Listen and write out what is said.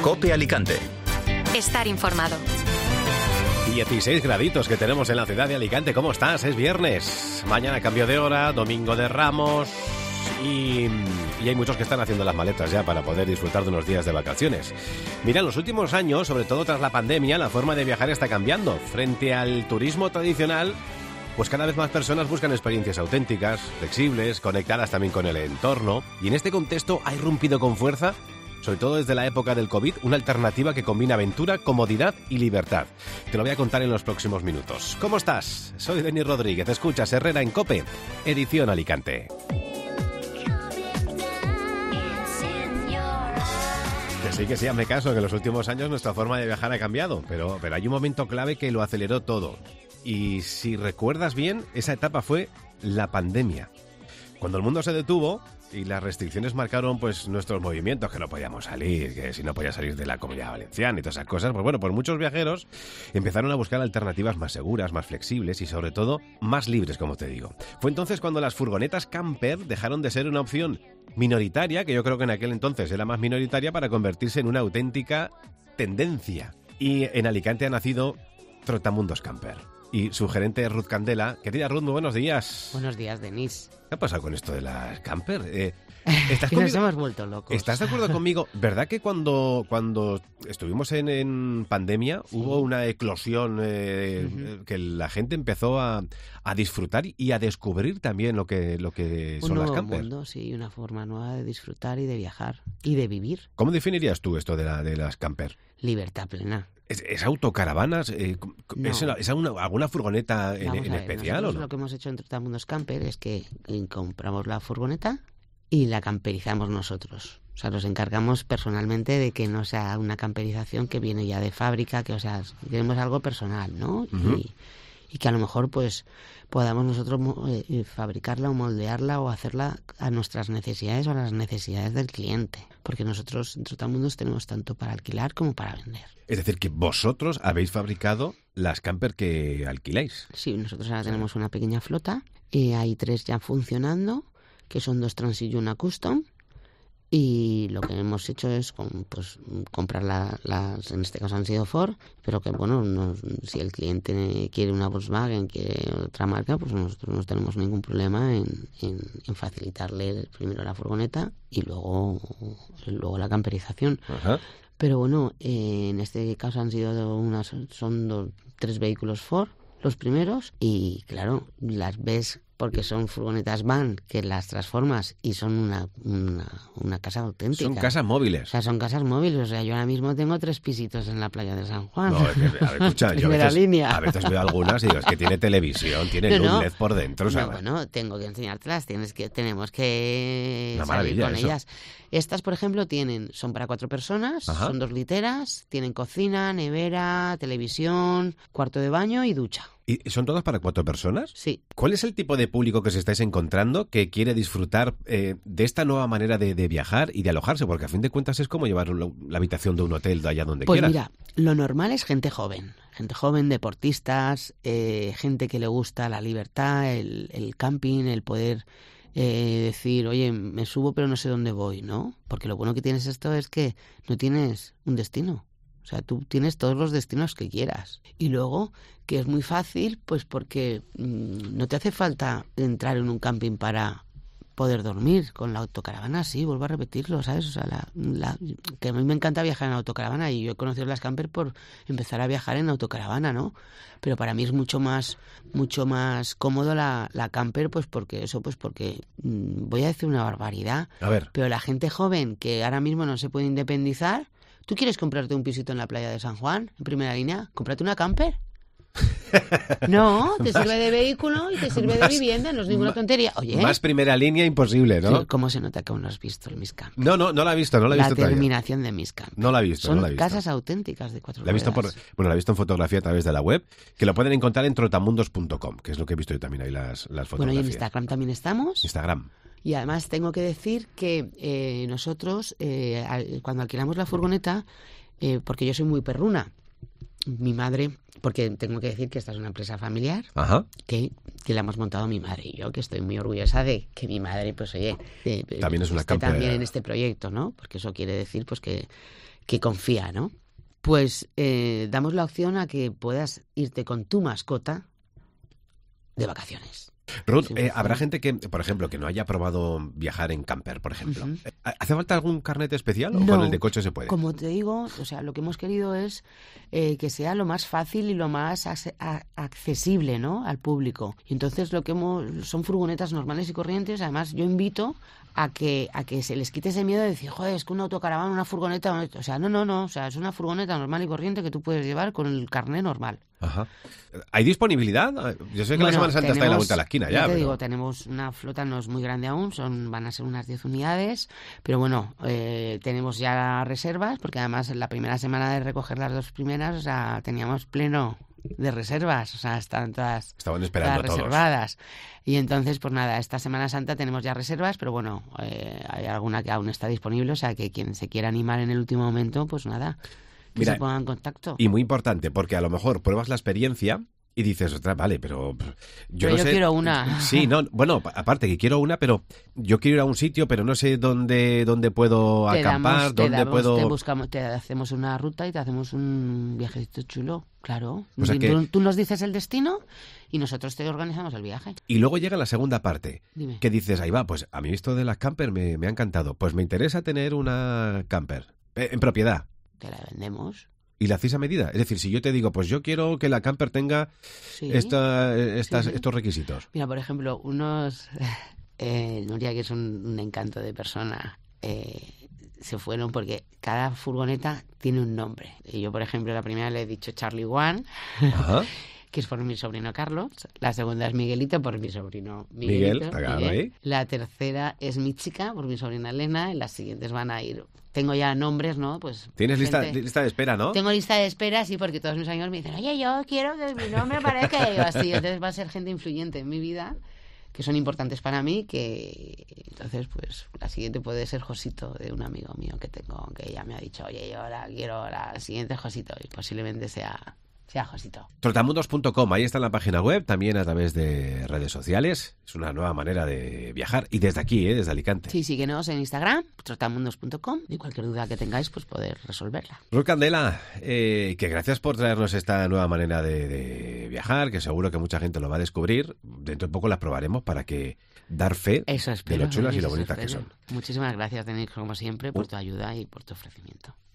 COPE Alicante. Estar informado. 16 graditos que tenemos en la ciudad de Alicante. ¿Cómo estás? Es viernes. Mañana cambio de hora, domingo de Ramos. Y hay muchos que están haciendo las maletas ya para poder disfrutar de unos días de vacaciones. Mira, en los últimos años, sobre todo tras la pandemia, la forma de viajar está cambiando. Frente al turismo tradicional, pues cada vez más personas buscan experiencias auténticas, flexibles, conectadas también con el entorno. Y en este contexto ha irrumpido con fuerza, sobre todo desde la época del COVID, una alternativa que combina aventura, comodidad y libertad. Te lo voy a contar en los próximos minutos. ¿Cómo estás? Soy Denis Rodríguez. Escuchas Herrera en COPE, edición Alicante. Que sí, hazme caso, que en los últimos años nuestra forma de viajar ha cambiado, pero hay un momento clave que lo aceleró todo. Y si recuerdas bien, esa etapa fue la pandemia. Cuando el mundo se detuvo y las restricciones marcaron pues nuestros movimientos, que no podíamos salir, que si no podías salir de la Comunidad Valenciana y todas esas cosas, pues bueno, pues muchos viajeros empezaron a buscar alternativas más seguras, más flexibles y sobre todo más libres, como te digo. Fue entonces cuando las furgonetas camper dejaron de ser una opción minoritaria, que yo creo que en aquel entonces era más minoritaria, para convertirse en una auténtica tendencia. Y en Alicante ha nacido Trotamundos Camper. Y su gerente es Ruth Candela. Querida Ruth, muy buenos días. Buenos días, Denis. ¿Qué ha pasado con esto de las camper? Que nos hemos vuelto locos. ¿Estás de acuerdo conmigo? ¿Verdad que cuando estuvimos en pandemia hubo una eclosión que la gente empezó a disfrutar y a descubrir también lo que son las camper? Un nuevo mundo, sí, una forma nueva de disfrutar y de viajar y de vivir. ¿Cómo definirías tú esto de las camper? Libertad plena. ¿Es autocaravanas? No. ¿Es alguna furgoneta en especial o no? Lo que hemos hecho en Trotamundos Camper es que compramos la furgoneta y la camperizamos nosotros. O sea, nos encargamos personalmente de que no sea una camperización que viene ya de fábrica, que, o sea, queremos algo personal, ¿no? Uh-huh. Y que a lo mejor pues podamos nosotros fabricarla o moldearla o hacerla a nuestras necesidades o a las necesidades del cliente. Porque nosotros en Trotamundos tenemos tanto para alquilar como para vender. Es decir, que vosotros habéis fabricado las camper que alquiláis. Sí, nosotros ahora tenemos una pequeña flota. Hay 3 ya funcionando, que son 2 Transit y una Custom. Y lo que hemos hecho es comprar las, en este caso han sido Ford, pero que bueno, si el cliente quiere una Volkswagen, quiere otra marca, pues nosotros no tenemos ningún problema en facilitarle primero la furgoneta y luego la camperización. Ajá. Pero bueno, en este caso son 3 vehículos Ford, los primeros, y claro, las ves porque son furgonetas van que las transformas y son una casa auténtica. Son casas móviles. O sea, son casas móviles. O sea, yo ahora mismo tengo 3 pisitos en la playa de San Juan. No, a ver, escucha, yo a veces veo algunas y digo, es que tiene televisión, tiene luz LED por dentro. O sea, bueno, tengo que enseñártelas, tenemos que salir con eso. ellas. Estas, por ejemplo, son para 4 personas, Ajá. Son 2 literas, tienen cocina, nevera, televisión, cuarto de baño y ducha. ¿Y son todas para 4 personas? Sí. ¿Cuál es el tipo de público que os estáis encontrando que quiere disfrutar de esta nueva manera de viajar y de alojarse? Porque a fin de cuentas es como llevar la habitación de un hotel de allá donde quieras. Pues mira, lo normal es gente joven, deportistas, gente que le gusta la libertad, el camping, el poder decir, oye, me subo pero no sé dónde voy, ¿no? Porque lo bueno que tienes esto es que no tienes un destino. O sea, tú tienes todos los destinos que quieras. Y luego, que es muy fácil, pues porque no te hace falta entrar en un camping para poder dormir. Con la autocaravana, sí, vuelvo a repetirlo, ¿sabes? O sea, que a mí me encanta viajar en autocaravana y yo he conocido las camper por empezar a viajar en autocaravana, ¿no? Pero para mí es mucho más cómodo la camper, pues porque voy a decir una barbaridad. A ver. Pero la gente joven que ahora mismo no se puede independizar, ¿tú quieres comprarte un pisito en la playa de San Juan, en primera línea? Cómprate una camper. No, te sirve de vehículo y te sirve de vivienda, no es ninguna tontería. Oye, más primera línea imposible, ¿no? Sí, ¿cómo se nota que aún no has visto el Miscamp? No la he visto La todavía. terminación de Miscamp. No la he visto, Son casas auténticas de 4 ruedas. La he visto en fotografía a través de la web, que lo pueden encontrar en trotamundos.com, que es lo que he visto yo también ahí las fotografías. Bueno, y en Instagram también estamos. Instagram. Y además tengo que decir que nosotros, cuando alquilamos la furgoneta, porque yo soy muy perruna, mi madre, porque tengo que decir que esta es una empresa familiar, Ajá. que la hemos montado mi madre y yo, que estoy muy orgullosa de que mi madre, pues oye, también es una esté camper también en este proyecto, ¿no? Porque eso quiere decir pues que que confía, ¿no? Pues damos la opción a que puedas irte con tu mascota de vacaciones. Ruth, habrá gente que, por ejemplo, que no haya probado viajar en camper, por ejemplo. ¿Hace falta algún carnet especial o No, con el de coche se puede? Como te digo, o sea, lo que hemos querido es que sea lo más fácil y lo más accesible, ¿no?, al público. Y entonces son furgonetas normales y corrientes. Además, yo invito a que se les quite ese miedo de decir, joder, es que una autocaravana, una furgoneta, o sea, no, o sea, es una furgoneta normal y corriente que tú puedes llevar con el carnet normal. Ajá. ¿Hay disponibilidad? Yo sé que la Semana Santa está en la vuelta a la esquina ya. Te digo, tenemos una flota, no es muy grande aún, van a ser unas 10 unidades, pero bueno, tenemos ya reservas, porque además en la primera semana de recoger las 2 primeras, o sea, teníamos pleno de reservas, o sea, estaban todas reservadas. Y entonces, pues nada, esta Semana Santa tenemos ya reservas, pero bueno, hay alguna que aún está disponible, o sea, que quien se quiera animar en el último momento, pues nada, que se ponga en contacto. Y muy importante, porque a lo mejor pruebas la experiencia y dices, ostras, vale, pero yo no sé. Quiero una. Sí, no, bueno, aparte que quiero una, pero yo quiero ir a un sitio, pero no sé dónde puedo acampar, te hacemos una ruta y te hacemos un viajecito chulo, claro. O sea tú nos dices el destino y nosotros te organizamos el viaje. Y luego llega la segunda parte, Dime. que dices, ahí va, pues a mí esto de las camper me ha encantado, pues me interesa tener una camper en propiedad. Te la vendemos. ¿Y la hacéis a medida? Es decir, si yo te digo, pues yo quiero que la camper tenga estos requisitos. Mira, por ejemplo, Nuria, que es un encanto de persona, se fueron porque cada furgoneta tiene un nombre. Y yo, por ejemplo, la primera le he dicho Charlie One, que es por mi sobrino Carlos. La segunda es Miguelito, por mi sobrino Miguelito. Miguel. La tercera es Mi Chica, por mi sobrina Elena. Y las siguientes van a ir... Tengo ya nombres, ¿no? Pues tienes lista de espera, ¿no? Tengo lista de espera, sí, porque todos mis amigos me dicen, oye, yo quiero que mi nombre aparezca. Y yo así, entonces va a ser gente influyente en mi vida, que son importantes para mí, que entonces, pues, la siguiente puede ser Josito, de un amigo mío que tengo, que ya me ha dicho, oye, yo quiero la siguiente Josito, y posiblemente sea Josito. Trotamundos.com, ahí está en la página web, también a través de redes sociales. Es una nueva manera de viajar. Y desde aquí, desde Alicante. Sí, síguenos en Instagram, trotamundos.com, y cualquier duda que tengáis, pues poder resolverla. Ruth Candela, que gracias por traernos esta nueva manera de viajar, que seguro que mucha gente lo va a descubrir. Dentro de poco las probaremos para que dar fe de lo chulas y lo bonitas que son. Muchísimas gracias, Denis, como siempre, por tu ayuda y por tu ofrecimiento.